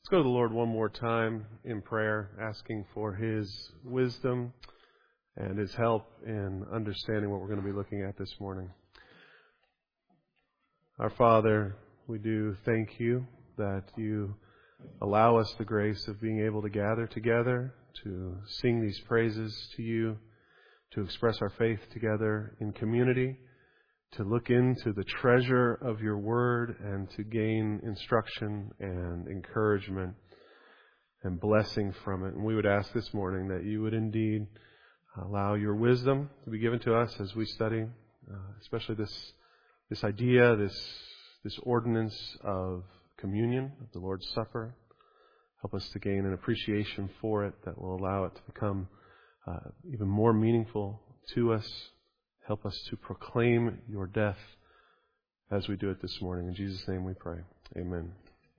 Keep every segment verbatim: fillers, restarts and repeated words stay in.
Let's go to the Lord one more time in prayer, asking for His wisdom and His help in understanding what we're going to be looking at this morning. Our Father, we do thank You that You allow us the grace of being able to gather together, to sing these praises to You, to express our faith together in community, to look into the treasure of Your Word and to gain instruction and encouragement and blessing from it. And we would ask this morning that You would indeed allow Your wisdom to be given to us as we study, uh, especially this this idea, this this ordinance of communion, of the Lord's Supper. Help us to gain an appreciation for it that will allow it to become uh, even more meaningful to us. Help us to proclaim Your death as we do it this morning. In Jesus' name we pray. Amen.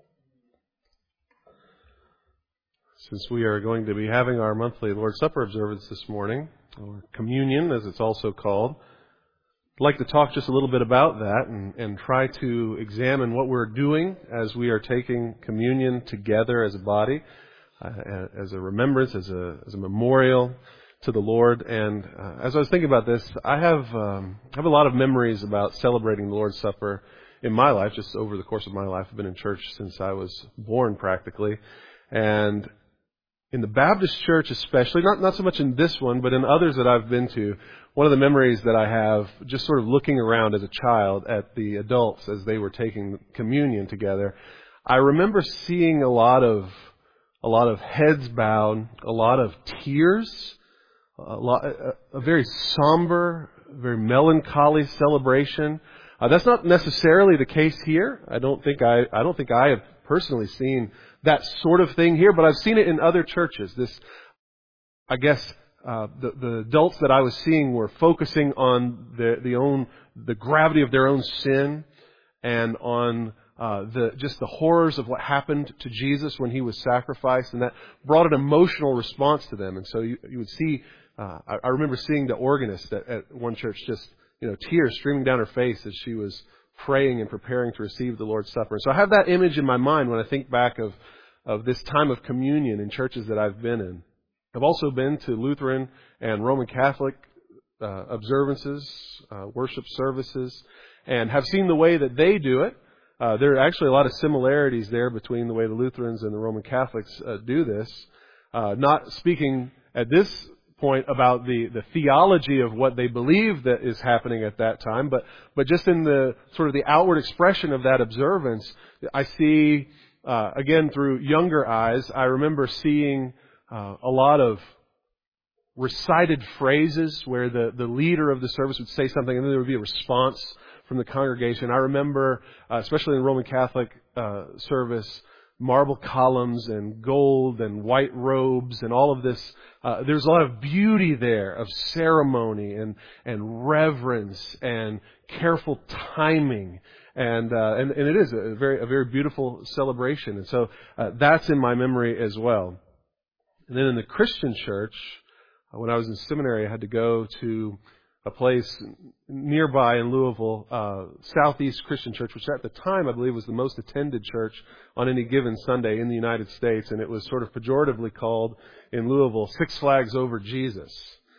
Since we are going to be having our monthly Lord's Supper observance this morning, or communion as it's also called, I'd like to talk just a little bit about that and, and try to examine what we're doing as we are taking communion together as a body, uh, as a remembrance, as a, as a memorial to the Lord. And uh, as I was thinking about this, I have um, I have a lot of memories about celebrating the Lord's Supper in my life, just over the course of my life. I've been in church since I was born practically. And in the Baptist church especially, not, not so much in this one, but in others that I've been to, one of the memories that I have, just sort of looking around as a child at the adults as they were taking communion together, I remember seeing a lot of a lot of heads bowed, a lot of tears, A, lot, a, a very somber, very melancholy celebration. Uh, that's not necessarily the case here. I don't think I, I don't think I have personally seen that sort of thing here, but I've seen it in other churches. This, I guess, uh, the, the adults that I was seeing were focusing on the, the own, the gravity of their own sin, and on Uh, the just the horrors of what happened to Jesus when He was sacrificed, and that brought an emotional response to them. And so you, you would see, uh, I, I remember seeing the organist at, at one church, just you know tears streaming down her face as she was praying and preparing to receive the Lord's Supper. And so I have that image in my mind when I think back of of this time of communion in churches that I've been in. I've also been to Lutheran and Roman Catholic uh, observances, uh, worship services, and have seen the way that they do it. Uh, there are actually a lot of similarities there between the way the Lutherans and the Roman Catholics uh, do this. Uh, not speaking at this point about the, the theology of what they believe that is happening at that time, but, but just in the sort of the outward expression of that observance, I see, uh, again, through younger eyes, I remember seeing uh, a lot of recited phrases where the, the leader of the service would say something and then there would be a response from the congregation. I remember, uh, especially in Roman Catholic uh, service, marble columns and gold and white robes and all of this. Uh, there's a lot of beauty there of ceremony and and reverence and careful timing, and uh, and, and it is a very a very beautiful celebration. And so uh, that's in my memory as well. And then in the Christian church, when I was in seminary, I had to go to a place nearby in Louisville, uh, Southeast Christian Church, which at the time I believe was the most attended church on any given Sunday in the United States, and it was sort of pejoratively called in Louisville Six Flags Over Jesus.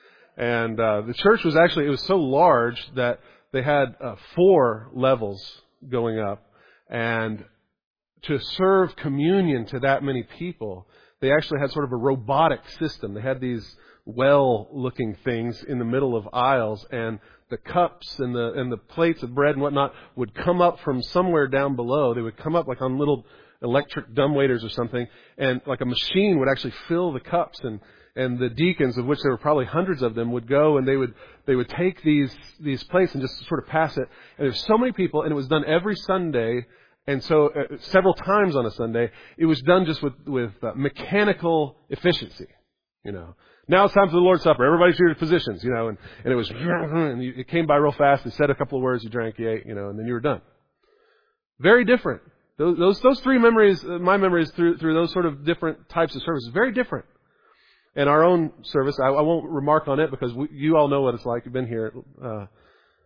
And uh, the church was actually, it was so large that they had uh, four levels going up, and to serve communion to that many people, they actually had sort of a robotic system. They had these well-looking things in the middle of aisles, and the cups and the and the plates of bread and whatnot would come up from somewhere down below. They would come up like on little electric dumbwaiters or something, and like a machine would actually fill the cups, and and the deacons, of which there were probably hundreds of them, would go and they would they would take these these plates and just sort of pass it. And there's so many people, and it was done every Sunday. And so uh, several times on a Sunday, it was done just with, with uh, mechanical efficiency, you know. Now it's time for the Lord's Supper. Everybody's here to positions, you know, and, and it was, and it came by real fast. They said a couple of words, you drank, you ate, you know, and then you were done. Very different. Those, those, those three memories, my memories through, through those sort of different types of services, very different. And our own service, I, I won't remark on it because we, you all know what it's like. You've been here. Uh,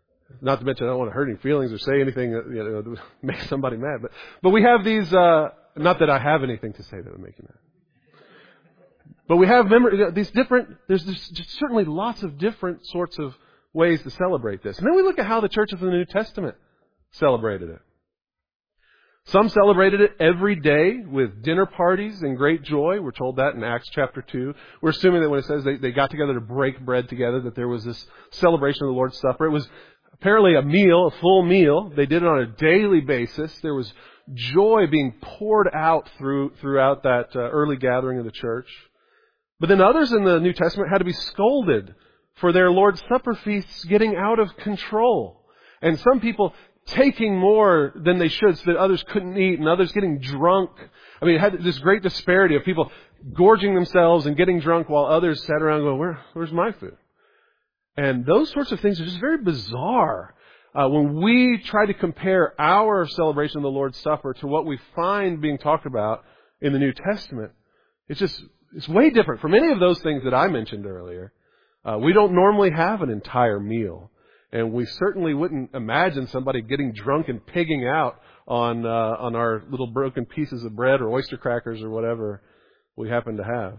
not to mention, I don't want to hurt any feelings or say anything that, you know, that would make somebody mad. But, but we have these, uh, not that I have anything to say that would make you mad. But we have memory, these different, there's, there's just certainly lots of different sorts of ways to celebrate this. And then we look at how the churches in the New Testament celebrated it. Some celebrated it every day with dinner parties and great joy. We're told that in Acts chapter two. We're assuming that when it says they, they got together to break bread together, that there was this celebration of the Lord's Supper. It was apparently a meal, a full meal. They did it on a daily basis. There was joy being poured out through throughout that uh, early gathering of the church. But then others in the New Testament had to be scolded for their Lord's Supper feasts getting out of control. And some people taking more than they should so that others couldn't eat, and others getting drunk. I mean, it had this great disparity of people gorging themselves and getting drunk while others sat around going, Where, where's my food? And those sorts of things are just very bizarre. Uh, when we try to compare our celebration of the Lord's Supper to what we find being talked about in the New Testament, it's just, it's way different from any of those things that I mentioned earlier. Uh, we don't normally have an entire meal. And we certainly wouldn't imagine somebody getting drunk and pigging out on uh, on our little broken pieces of bread or oyster crackers or whatever we happen to have.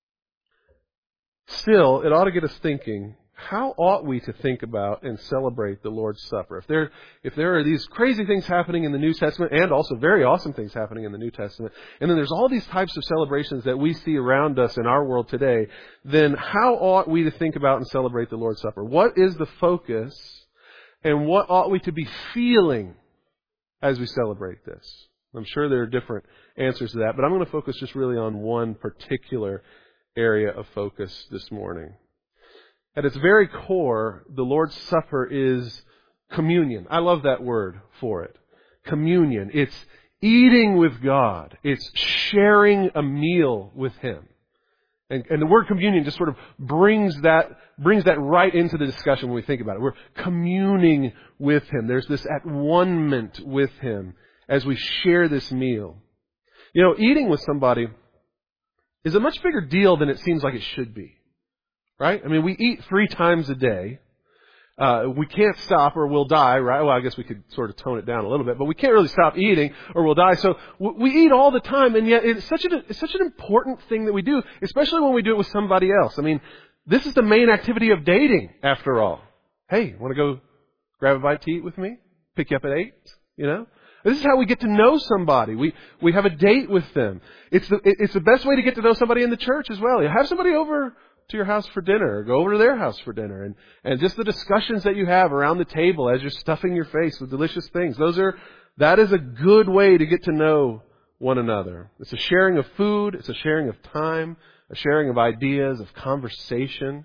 Still, it ought to get us thinking, how ought we to think about and celebrate the Lord's Supper? If there, if there are these crazy things happening in the New Testament and also very awesome things happening in the New Testament, and then there's all these types of celebrations that we see around us in our world today, then how ought we to think about and celebrate the Lord's Supper? What is the focus, and what ought we to be feeling as we celebrate this? I'm sure there are different answers to that, but I'm going to focus just really on one particular area of focus this morning. At its very core, the Lord's Supper is communion. I love that word for it. Communion. It's eating with God. It's sharing a meal with Him. And, and the word communion just sort of brings that, brings that right into the discussion when we think about it. We're communing with Him. There's this at one-ment with Him as we share this meal. You know, eating with somebody is a much bigger deal than it seems like it should be. Right? I mean, we eat three times a day. Uh, we can't stop or we'll die, right? Well, I guess we could sort of tone it down a little bit, but we can't really stop eating or we'll die. So we eat all the time, and yet it's such, a, it's such an important thing that we do, especially when we do it with somebody else. I mean, this is the main activity of dating, after all. Hey, want to go grab a bite to eat with me? Pick you up at eight? You know? This is how we get to know somebody. We we have a date with them. It's the, it's the best way to get to know somebody in the church as well. You have somebody over to your house for dinner, or go over to their house for dinner, and, and just the discussions that you have around the table as you're stuffing your face with delicious things. Those are, that is a good way to get to know one another. It's a sharing of food, it's a sharing of time, a sharing of ideas, of conversation.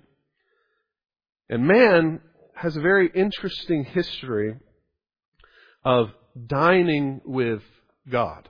And man has a very interesting history of dining with God.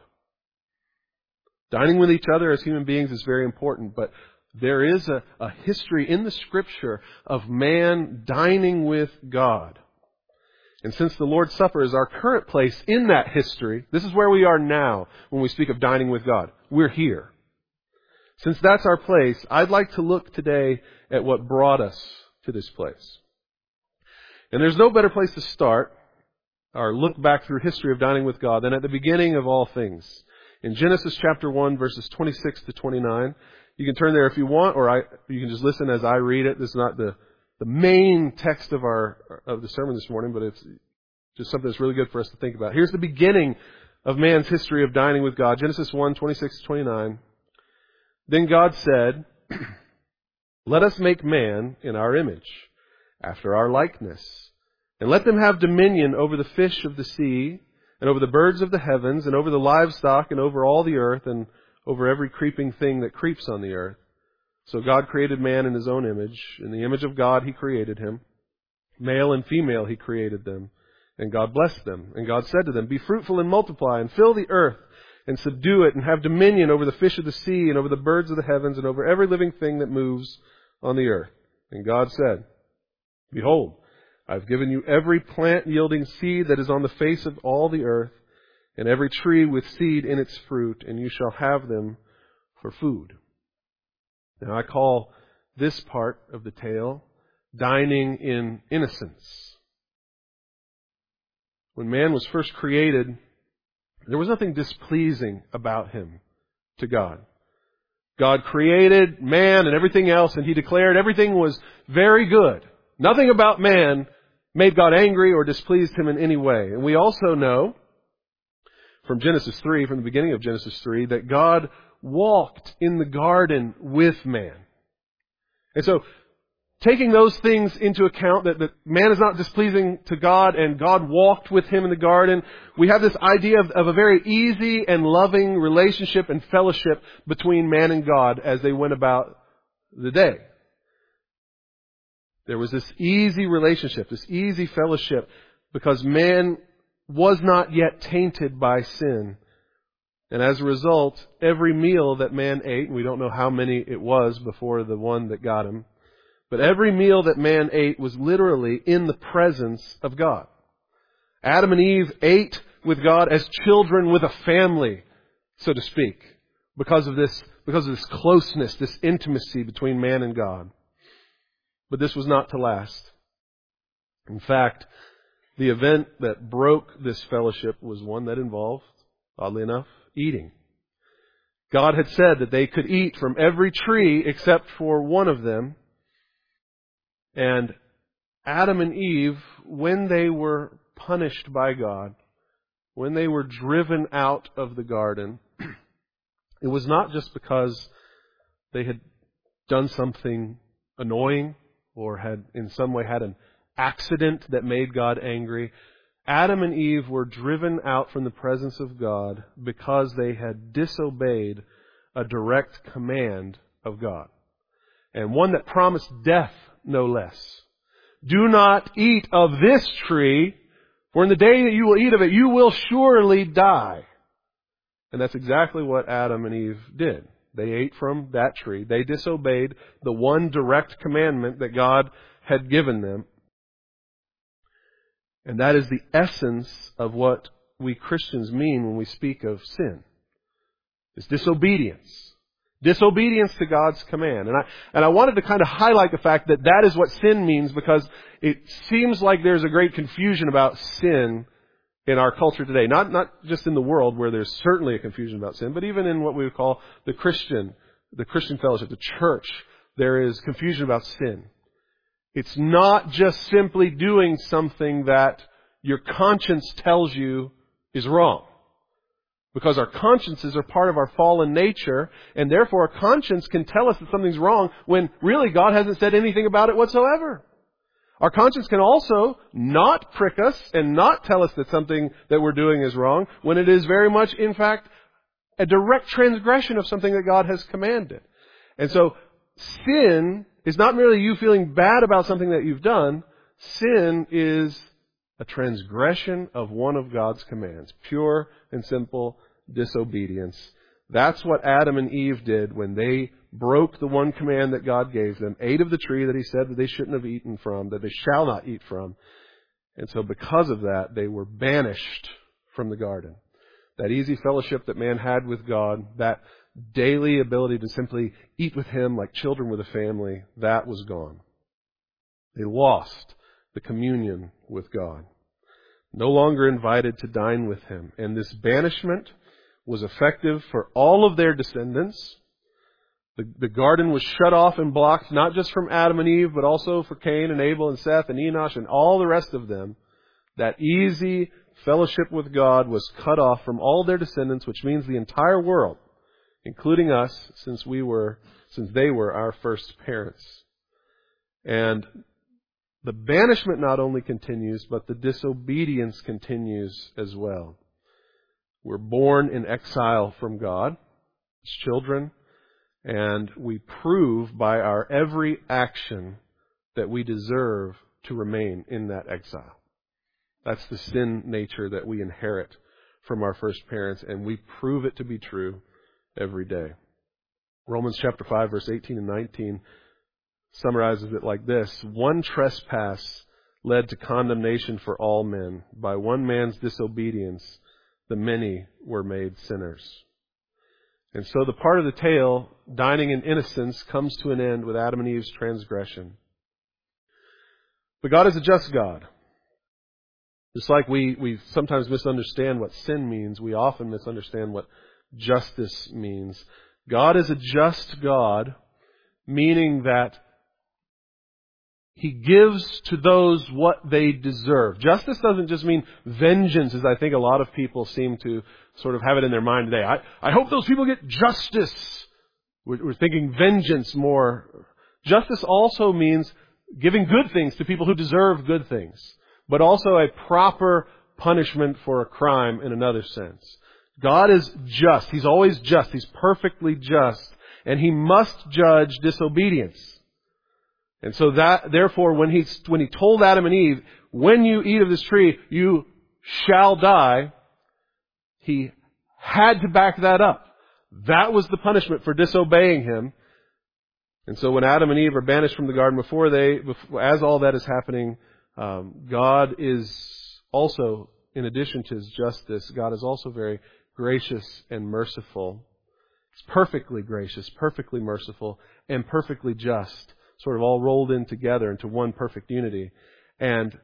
Dining with each other as human beings is very important, but there is a, a history in the Scripture of man dining with God. And since the Lord's Supper is our current place in that history, this is where we are now when we speak of dining with God. We're here. Since that's our place, I'd like to look today at what brought us to this place. And there's no better place to start or look back through history of dining with God than at the beginning of all things. In Genesis chapter one, verses twenty-six to twenty-nine, you can turn there if you want, or I, you can just listen as I read it. This is not the, the main text of our of the sermon this morning, but it's just something that's really good for us to think about. Here's the beginning of man's history of dining with God. Genesis one, twenty-six to twenty-nine. Then God said, "Let us make man in our image, after our likeness, and let them have dominion over the fish of the sea, and over the birds of the heavens, and over the livestock, and over all the earth, and over every creeping thing that creeps on the earth." So God created man in His own image. In the image of God He created him. Male and female He created them. And God blessed them. And God said to them, "Be fruitful and multiply, and fill the earth, and subdue it, and have dominion over the fish of the sea, and over the birds of the heavens, and over every living thing that moves on the earth." And God said, "Behold, I've given you every plant yielding seed that is on the face of all the earth, and every tree with seed in its fruit, and you shall have them for food." Now I call this part of the tale dining in innocence. When man was first created, There was nothing displeasing about him to God. God created man and everything else, and He declared everything was very good. Nothing about man made God angry or displeased Him in any way. And we also know from Genesis three, from the beginning of Genesis three, that God walked in the garden with man. And so, taking those things into account, that, that man is not displeasing to God and God walked with him in the garden, we have this idea of, of a very easy and loving relationship and fellowship between man and God as they went about the day. There was this easy relationship, this easy fellowship, because man was not yet tainted by sin. And as a result, every meal that man ate, and we don't know how many it was before the one that got him, but every meal that man ate was literally in the presence of God. Adam and Eve ate with God as children with a family, so to speak, because of this, because of this closeness, this intimacy between man and God. But this was not to last. In fact, the event that broke this fellowship was one that involved, oddly enough, eating. God had said that they could eat from every tree except for one of them. And Adam and Eve, when they were punished by God, when they were driven out of the garden, it was not just because they had done something annoying or had in some way had an accident that made God angry. Adam and Eve were driven out from the presence of God because they had disobeyed a direct command of God. And one that promised death, no less. Do not eat of this tree, for in the day that you will eat of it, you will surely die. And that's exactly what Adam and Eve did. They ate from that tree. They disobeyed the one direct commandment that God had given them. And that is the essence of what we Christians mean when we speak of sin. It's disobedience. Disobedience to God's command. And I, and I wanted to kind of highlight the fact that that is what sin means, because it seems like there's a great confusion about sin in our culture today. Not, not just in the world, where there's certainly a confusion about sin, but even in what we would call the Christian, the Christian fellowship, the church, there is confusion about sin. It's not just simply doing something that your conscience tells you is wrong. Because our consciences are part of our fallen nature, and therefore our conscience can tell us that something's wrong when really God hasn't said anything about it whatsoever. Our conscience can also not prick us and not tell us that something that we're doing is wrong when it is very much, in fact, a direct transgression of something that God has commanded. And so sin is not merely you feeling bad about something that you've done. Sin is a transgression of one of God's commands. Pure and simple disobedience. That's what Adam and Eve did when they broke the one command that God gave them, ate of the tree that He said that they shouldn't have eaten from, that they shall not eat from. And so because of that, they were banished from the garden. That easy fellowship that man had with God, that daily ability to simply eat with Him like children with a family, that was gone. They lost the communion with God. No longer invited to dine with Him. And this banishment was effective for all of their descendants. The, the garden was shut off and blocked, not just from Adam and Eve, but also for Cain and Abel and Seth and Enosh and all the rest of them. That easy fellowship with God was cut off from all their descendants, which means the entire world, including us, since we were, since they were our first parents. And the banishment not only continues, but the disobedience continues as well. We're born in exile from God as children, and we prove by our every action that we deserve to remain in that exile. That's the sin nature that we inherit from our first parents, and we prove it to be true every day. Romans chapter five, verse eighteen and nineteen summarizes it like this. One trespass led to condemnation for all men. By one man's disobedience, the many were made sinners. And so the part of the tale, dining in innocence, comes to an end with Adam and Eve's transgression. But God is a just God. Just like we, we sometimes misunderstand what sin means, we often misunderstand what justice means. God is a just God, meaning that He gives to those what they deserve. Justice doesn't just mean vengeance, as I think a lot of people seem to sort of have it in their mind today. I, I hope those people get justice. We're, we're thinking vengeance more. Justice also means giving good things to people who deserve good things, but also a proper punishment for a crime in another sense. God is just. He's always just. He's perfectly just. And He must judge disobedience. And so that, therefore, when he, when he told Adam and Eve, when you eat of this tree, you shall die, He had to back that up. That was the punishment for disobeying Him. And so when Adam and Eve are banished from the garden, before they, before, as all that is happening, um, God is also, in addition to His justice, God is also very gracious and merciful. He's perfectly gracious, perfectly merciful, and perfectly just, sort of all rolled in together into one perfect unity. And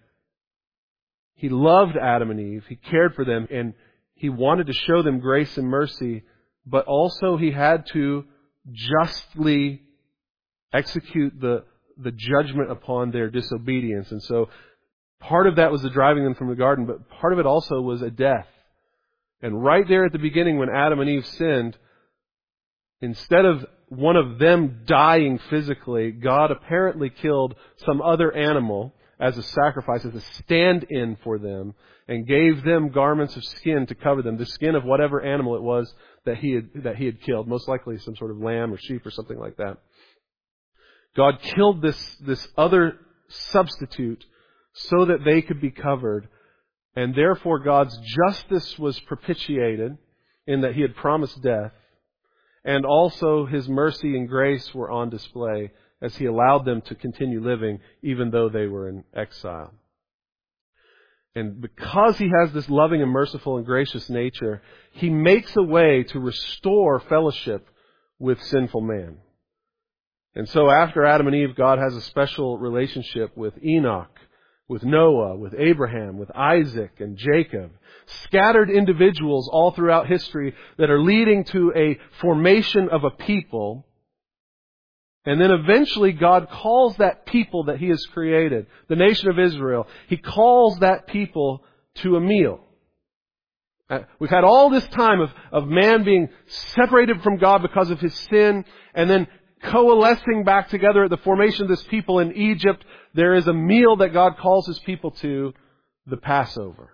He loved Adam and Eve. He cared for them, and He wanted to show them grace and mercy, but also He had to justly execute the, the judgment upon their disobedience. And so part of that was the driving them from the garden, but part of it also was a death. And right there at the beginning when Adam and Eve sinned, instead of one of them dying physically, God apparently killed some other animal as a sacrifice, as a stand-in for them, and gave them garments of skin to cover them, the skin of whatever animal it was that he had, that he had killed, most likely some sort of lamb or sheep or something like that. God killed this, this other substitute so that they could be covered, and therefore God's justice was propitiated in that He had promised death, and also His mercy and grace were on display as He allowed them to continue living even though they were in exile. And because He has this loving and merciful and gracious nature, He makes a way to restore fellowship with sinful man. And so after Adam and Eve, God has a special relationship with Enoch, with Noah, with Abraham, with Isaac and Jacob. Scattered individuals all throughout history that are leading to a formation of a people. And then eventually God calls that people that He has created, the nation of Israel, He calls that people to a meal. Uh, we've had all this time of, of man being separated from God because of his sin, and then coalescing back together at the formation of this people in Egypt. There is a meal that God calls His people to, the Passover.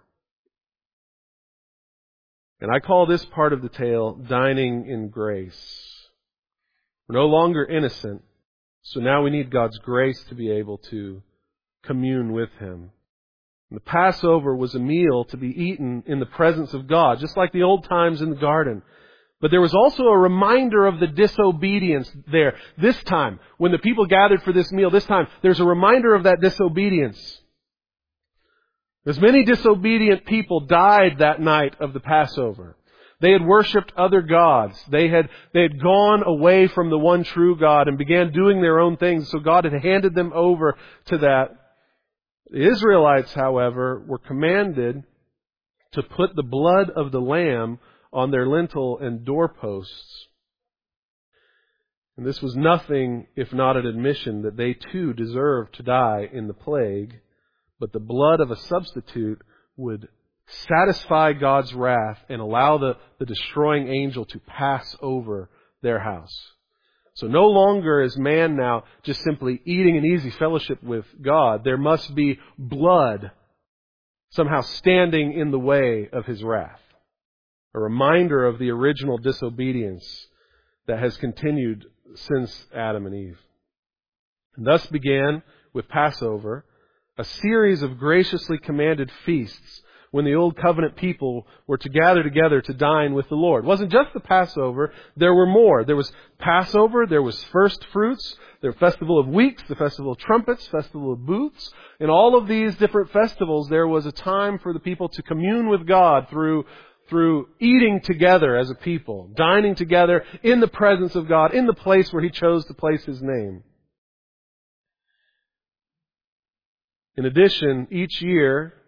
And I call this part of the tale dining in grace. We're no longer innocent, so now we need God's grace to be able to commune with Him. And the Passover was a meal to be eaten in the presence of God, just like the old times in the garden. But there was also a reminder of the disobedience there. This time, when the people gathered for this meal, this time, there's a reminder of that disobedience. As many disobedient people died that night of the Passover. They had worshipped other gods. They had, they had gone away from the one true God and began doing their own things. So God had handed them over to that. The Israelites, however, were commanded to put the blood of the lamb on their lintel and doorposts. And this was nothing if not an admission that they too deserved to die in the plague, but the blood of a substitute would satisfy God's wrath and allow the, the destroying angel to pass over their house. So no longer is man now just simply eating an easy fellowship with God. There must be blood somehow standing in the way of His wrath. A reminder of the original disobedience that has continued since Adam and Eve. And thus began, with Passover, a series of graciously commanded feasts when the Old Covenant people were to gather together to dine with the Lord. It wasn't just the Passover, there were more. There was Passover, there was First Fruits, there was Festival of Weeks, the Festival of Trumpets, Festival of Booths. In all of these different festivals, there was a time for the people to commune with God through through eating together as a people, dining together in the presence of God, in the place where He chose to place His name. In addition, each year,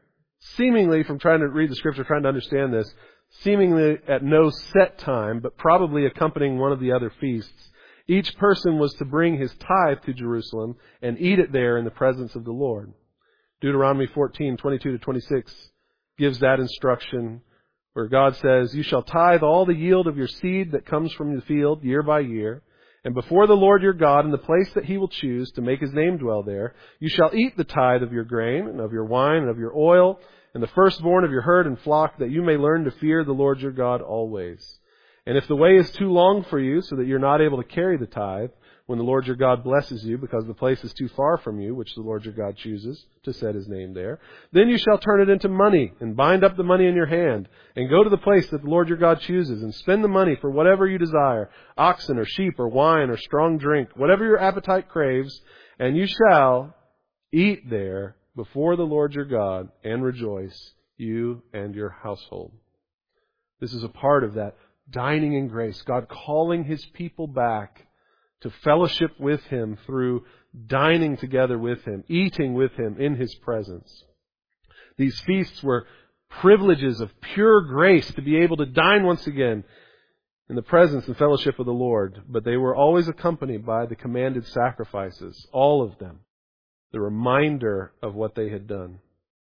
seemingly, from trying to read the Scripture, trying to understand this, seemingly at no set time, but probably accompanying one of the other feasts, each person was to bring his tithe to Jerusalem and eat it there in the presence of the Lord. Deuteronomy fourteen, twenty-two to twenty-six gives that instruction where God says, "You shall tithe all the yield of your seed that comes from the field year by year. And before the Lord your God, in the place that He will choose to make His name dwell there, you shall eat the tithe of your grain and of your wine and of your oil and the firstborn of your herd and flock, that you may learn to fear the Lord your God always. And if the way is too long for you, so that you're not able to carry the tithe, when the Lord your God blesses you, because the place is too far from you, which the Lord your God chooses to set His name there, then you shall turn it into money, and bind up the money in your hand, and go to the place that the Lord your God chooses, and spend the money for whatever you desire, oxen or sheep or wine or strong drink, whatever your appetite craves, and you shall eat there before the Lord your God, and rejoice, you and your household." This is a part of that dining in grace, God calling His people back to fellowship with Him through dining together with Him, eating with Him in His presence. These feasts were privileges of pure grace to be able to dine once again in the presence and fellowship of the Lord, but they were always accompanied by the commanded sacrifices, all of them, the reminder of what they had done.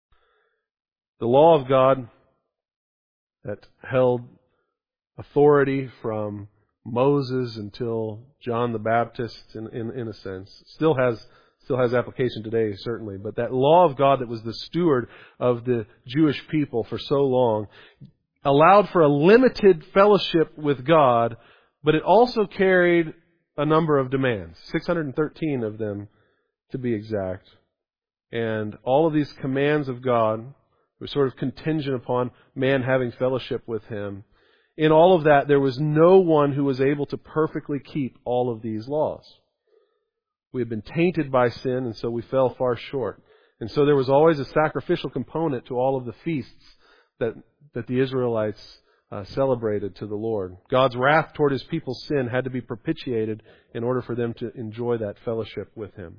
The law of God that held authority from Moses until John the Baptist, in, in, in a sense, still has still has application today, certainly. But that law of God that was the steward of the Jewish people for so long allowed for a limited fellowship with God, but it also carried a number of demands, six hundred thirteen of them to be exact. And all of these commands of God were sort of contingent upon man having fellowship with Him. In all of that, there was no one who was able to perfectly keep all of these laws. We had been tainted by sin, and so we fell far short. And so there was always a sacrificial component to all of the feasts that, that the Israelites uh, celebrated to the Lord. God's wrath toward His people's sin had to be propitiated in order for them to enjoy that fellowship with Him.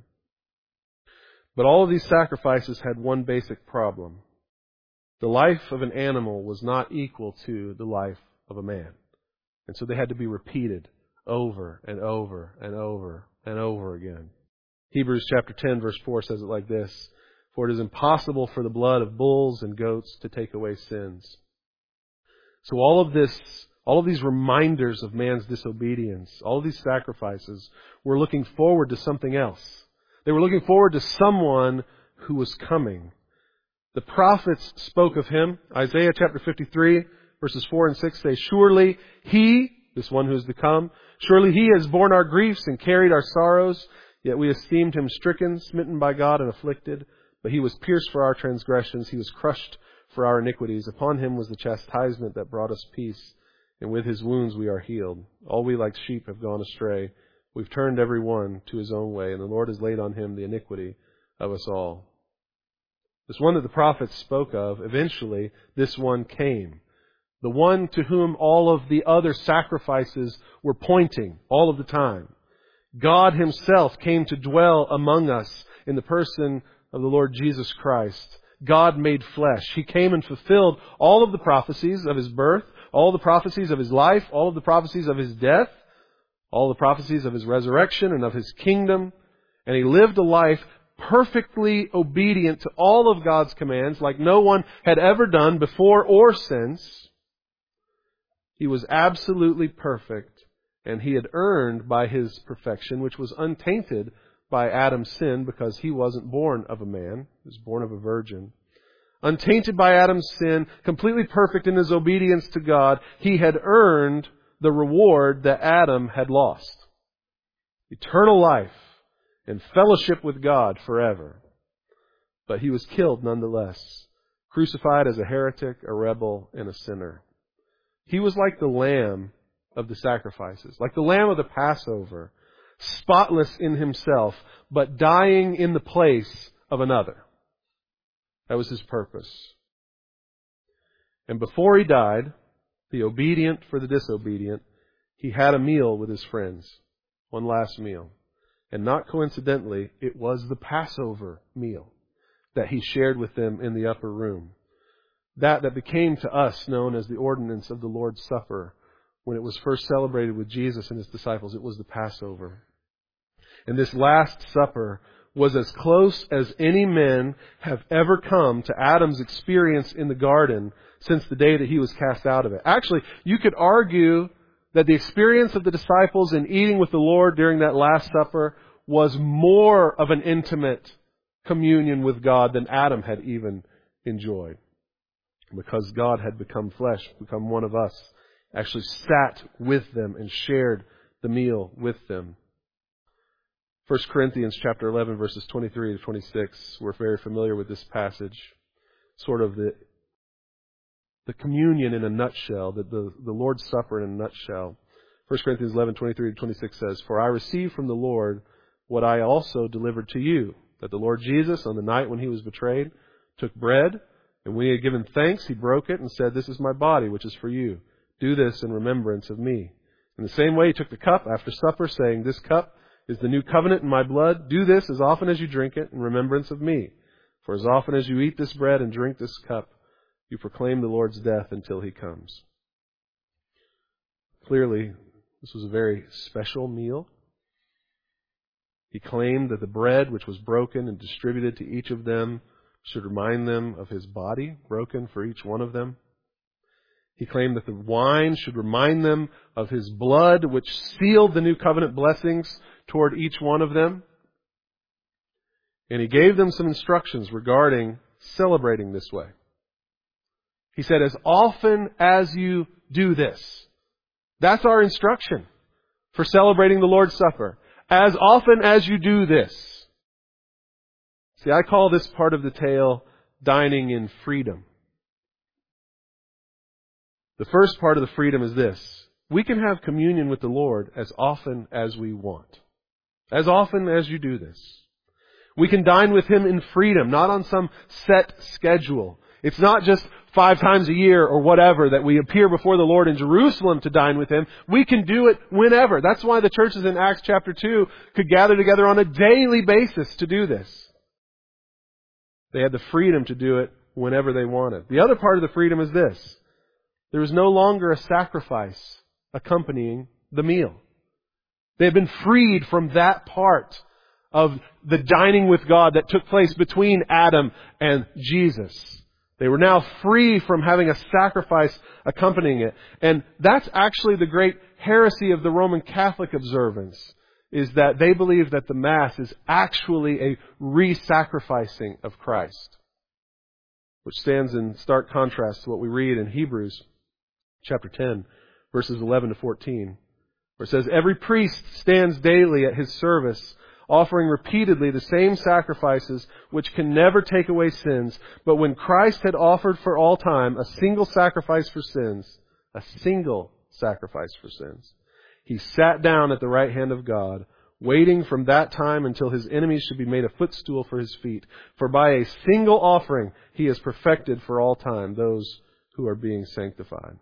But all of these sacrifices had one basic problem. The life of an animal was not equal to the life of a man. And so they had to be repeated over and over and over and over again. Hebrews chapter ten verse four says it like this: "For it is impossible for the blood of bulls and goats to take away sins." So all of this, all of these reminders of man's disobedience, all of these sacrifices were looking forward to something else. They were looking forward to someone who was coming. The prophets spoke of Him. Isaiah chapter fifty-three verses four and six say, "Surely He," this one who is to come, "surely He has borne our griefs and carried our sorrows, yet we esteemed Him stricken, smitten by God, and afflicted. But He was pierced for our transgressions, He was crushed for our iniquities. Upon Him was the chastisement that brought us peace, and with His wounds we are healed. All we like sheep have gone astray. We've turned every one to his own way, and the Lord has laid on Him the iniquity of us all." This one that the prophets spoke of, eventually, this one came. The one to whom all of the other sacrifices were pointing all of the time. God Himself came to dwell among us in the person of the Lord Jesus Christ. God made flesh. He came and fulfilled all of the prophecies of His birth, all the prophecies of His life, all of the prophecies of His death, all the prophecies of His resurrection and of His kingdom. And He lived a life perfectly obedient to all of God's commands, like no one had ever done before or since. He was absolutely perfect, and He had earned by His perfection, which was untainted by Adam's sin, because he wasn't born of a man, he was born of a virgin. Untainted by Adam's sin, completely perfect in His obedience to God, He had earned the reward that Adam had lost. Eternal life and fellowship with God forever. But He was killed nonetheless, crucified as a heretic, a rebel, and a sinner. He was like the lamb of the sacrifices, like the lamb of the Passover, spotless in Himself, but dying in the place of another. That was His purpose. And before He died, the obedient for the disobedient, He had a meal with His friends, one last meal. And not coincidentally, it was the Passover meal that He shared with them in the upper room. that that became to us known as the ordinance of the Lord's Supper, when it was first celebrated with Jesus and His disciples, it was the Passover. And this Last Supper was as close as any men have ever come to Adam's experience in the garden since the day that he was cast out of it. Actually, you could argue that the experience of the disciples in eating with the Lord during that Last Supper was more of an intimate communion with God than Adam had even enjoyed. Because God had become flesh, become one of us, actually sat with them and shared the meal with them. First Corinthians chapter eleven, verses twenty-three to twenty-six. We're very familiar with this passage. Sort of the the communion in a nutshell, the, the, the Lord's Supper in a nutshell. First Corinthians eleven, twenty-three to twenty-six says, "For I received from the Lord what I also delivered to you, that the Lord Jesus, on the night when He was betrayed, took bread, and when He had given thanks, He broke it and said, 'This is my body, which is for you. Do this in remembrance of me.' In the same way, He took the cup after supper, saying, 'This cup is the new covenant in my blood. Do this as often as you drink it in remembrance of me. For as often as you eat this bread and drink this cup, you proclaim the Lord's death until He comes.'" Clearly, this was a very special meal. He claimed that the bread which was broken and distributed to each of them should remind them of His body, broken for each one of them. He claimed that the wine should remind them of His blood, which sealed the new covenant blessings toward each one of them. And He gave them some instructions regarding celebrating this way. He said, "As often as you do this." That's our instruction for celebrating the Lord's Supper. As often as you do this. See, I call this part of the tale dining in freedom. The first part of the freedom is this: we can have communion with the Lord as often as we want. As often as you do this. We can dine with Him in freedom, not on some set schedule. It's not just five times a year or whatever that we appear before the Lord in Jerusalem to dine with Him. We can do it whenever. That's why the churches in Acts chapter two could gather together on a daily basis to do this. They had the freedom to do it whenever they wanted. The other part of the freedom is this: there is no longer a sacrifice accompanying the meal. They have been freed from that part of the dining with God that took place between Adam and Jesus. They were now free from having a sacrifice accompanying it. And that's actually the great heresy of the Roman Catholic observance, is that they believe that the Mass is actually a re-sacrificing of Christ, which stands in stark contrast to what we read in Hebrews chapter ten, verses eleven to fourteen, where it says, "Every priest stands daily at his service, offering repeatedly the same sacrifices which can never take away sins. But when Christ had offered for all time a single sacrifice for sins, a single sacrifice for sins, He sat down at the right hand of God, waiting from that time until His enemies should be made a footstool for His feet. For by a single offering He has perfected for all time those who are being sanctified."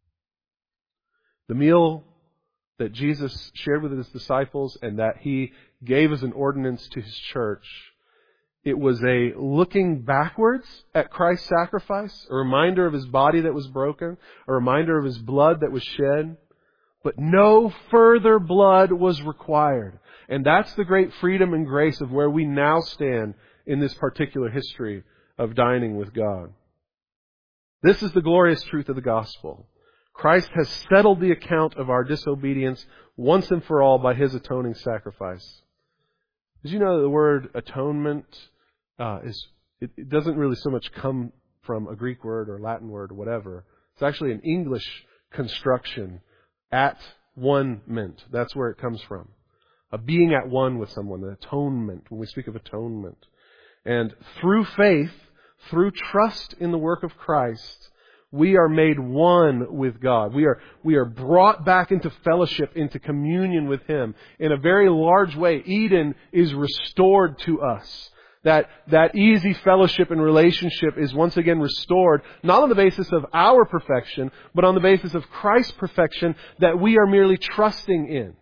The meal that Jesus shared with His disciples and that He gave as an ordinance to His church, it was a looking backwards at Christ's sacrifice, a reminder of His body that was broken, a reminder of His blood that was shed. But no further blood was required. And that's the great freedom and grace of where we now stand in this particular history of dining with God. This is the glorious truth of the gospel. Christ has settled the account of our disobedience once and for all by His atoning sacrifice. Did you know that the word atonement uh, is it, it doesn't really so much come from a Greek word or Latin word or whatever. It's actually an English construction. At one meant. That's where it comes from. A being at one with someone, an atonement, when we speak of atonement. And through faith, through trust in the work of Christ, we are made one with God. We are, we are brought back into fellowship, into communion with Him. In a very large way, Eden is restored to us. That, that easy fellowship and relationship is once again restored, not on the basis of our perfection, but on the basis of Christ's perfection that we are merely trusting in.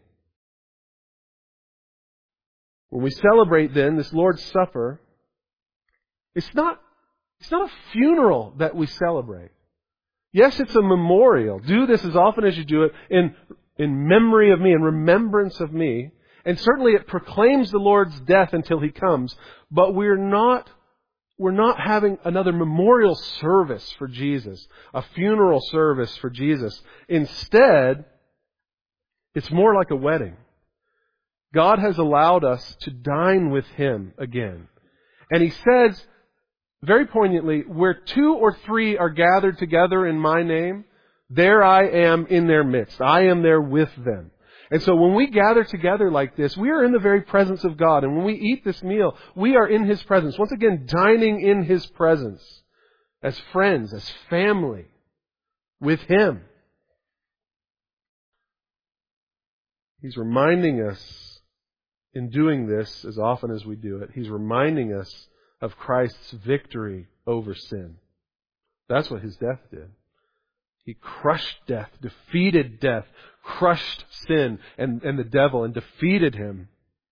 When we celebrate then this Lord's Supper, it's not It's not a funeral that we celebrate. Yes, it's a memorial. Do this as often as you do it in, in memory of me, in remembrance of me. And certainly it proclaims the Lord's death until He comes. But we're not, we're not having another memorial service for Jesus, a funeral service for Jesus. Instead, it's more like a wedding. God has allowed us to dine with Him again. And He says, very poignantly, where two or three are gathered together in my name, there I am in their midst. I am there with them. And so when we gather together like this, we are in the very presence of God. And when we eat this meal, we are in His presence. Once again, dining in His presence as friends, as family, with Him. He's reminding us in doing this, as often as we do it, He's reminding us of Christ's victory over sin. That's what His death did. He crushed death, defeated death, crushed sin and, and the devil and defeated him.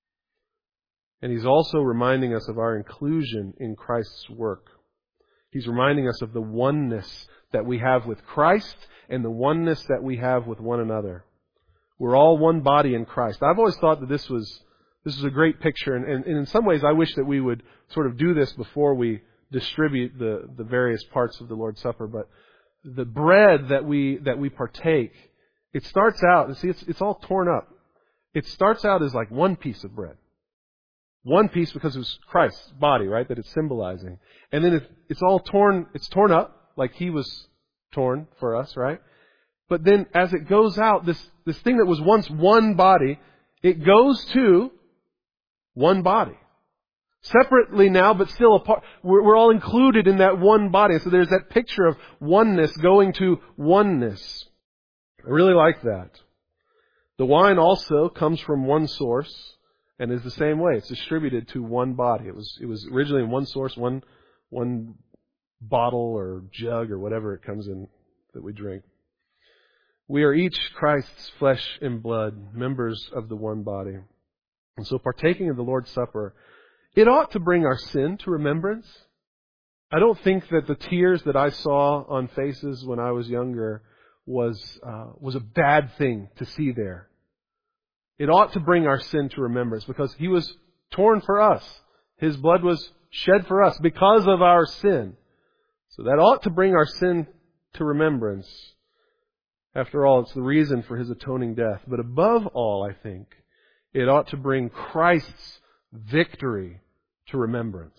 And He's also reminding us of our inclusion in Christ's work. He's reminding us of the oneness that we have with Christ and the oneness that we have with one another. We're all one body in Christ. I've always thought that this was This is a great picture, and, and, and in some ways I wish that we would sort of do this before we distribute the, the various parts of the Lord's Supper. But the bread that we that we partake, it starts out, and see, it's, it's all torn up. It starts out as like one piece of bread. One piece because it was Christ's body, right, that it's symbolizing. And then it, it's all torn, it's torn up like He was torn for us, right? But then as it goes out, this, this thing that was once one body, it goes to one body. Separately now, but still apart. We're, we're all included in that one body. So there's that picture of oneness going to oneness. I really like that. The wine also comes from one source and is the same way. It's distributed to one body. It was it was originally in one source, one one bottle or jug or whatever it comes in that we drink. We are each Christ's flesh and blood, members of the one body. And so partaking of the Lord's Supper, it ought to bring our sin to remembrance. I don't think that the tears that I saw on faces when I was younger was uh, was a bad thing to see there. It ought to bring our sin to remembrance because He was torn for us. His blood was shed for us because of our sin. So that ought to bring our sin to remembrance. After all, it's the reason for His atoning death. But above all, I think, it ought to bring Christ's victory to remembrance.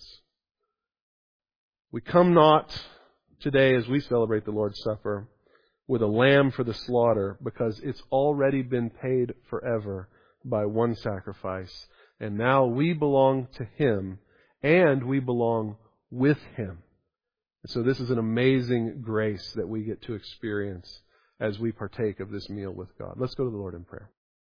We come not today as we celebrate the Lord's Supper with a lamb for the slaughter because it's already been paid forever by one sacrifice. And now we belong to Him and we belong with Him. And so this is an amazing grace that we get to experience as we partake of this meal with God. Let's go to the Lord in prayer.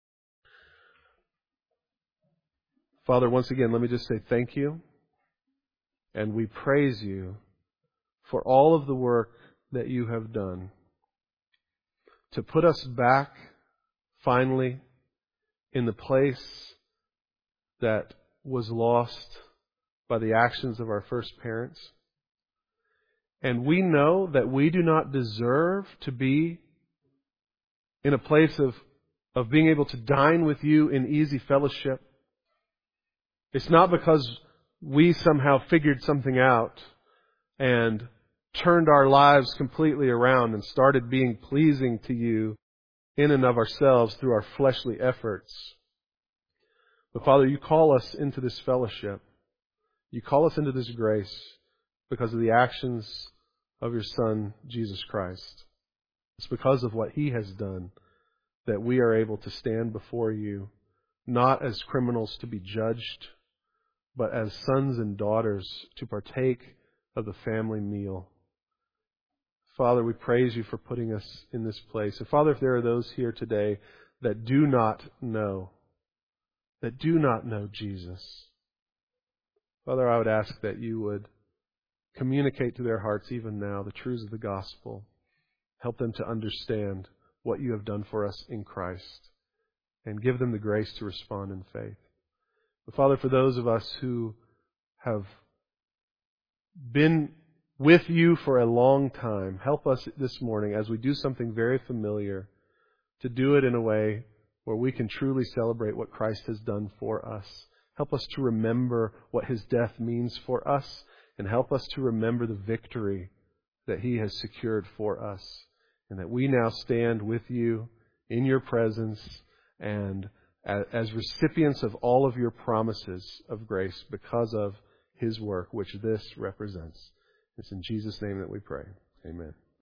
Father, once again, let me just say thank you. And we praise you for all of the work that you have done to put us back finally in the place that was lost by the actions of our first parents. And we know that we do not deserve to be in a place of, of being able to dine with you in easy fellowship. It's not because we somehow figured something out and turned our lives completely around and started being pleasing to you in and of ourselves through our fleshly efforts. But Father, you call us into this fellowship. You call us into this grace because of the actions of your Son, Jesus Christ. It's because of what He has done that we are able to stand before you, not as criminals to be judged, but as sons and daughters to partake of the family meal. Father, we praise you for putting us in this place. And Father, if there are those here today that do not know, that do not know Jesus, Father, I would ask that you would communicate to their hearts even now the truths of the gospel. Help them to understand what you have done for us in Christ and give them the grace to respond in faith. But Father, for those of us who have been with you for a long time. Help us this morning as we do something very familiar to do it in a way where we can truly celebrate what Christ has done for us. Help us to remember what His death means for us, and help us to remember the victory that He has secured for us, and that we now stand with you in your presence and as recipients of all of your promises of grace because of His work, which this represents. It's in Jesus' name that we pray. Amen.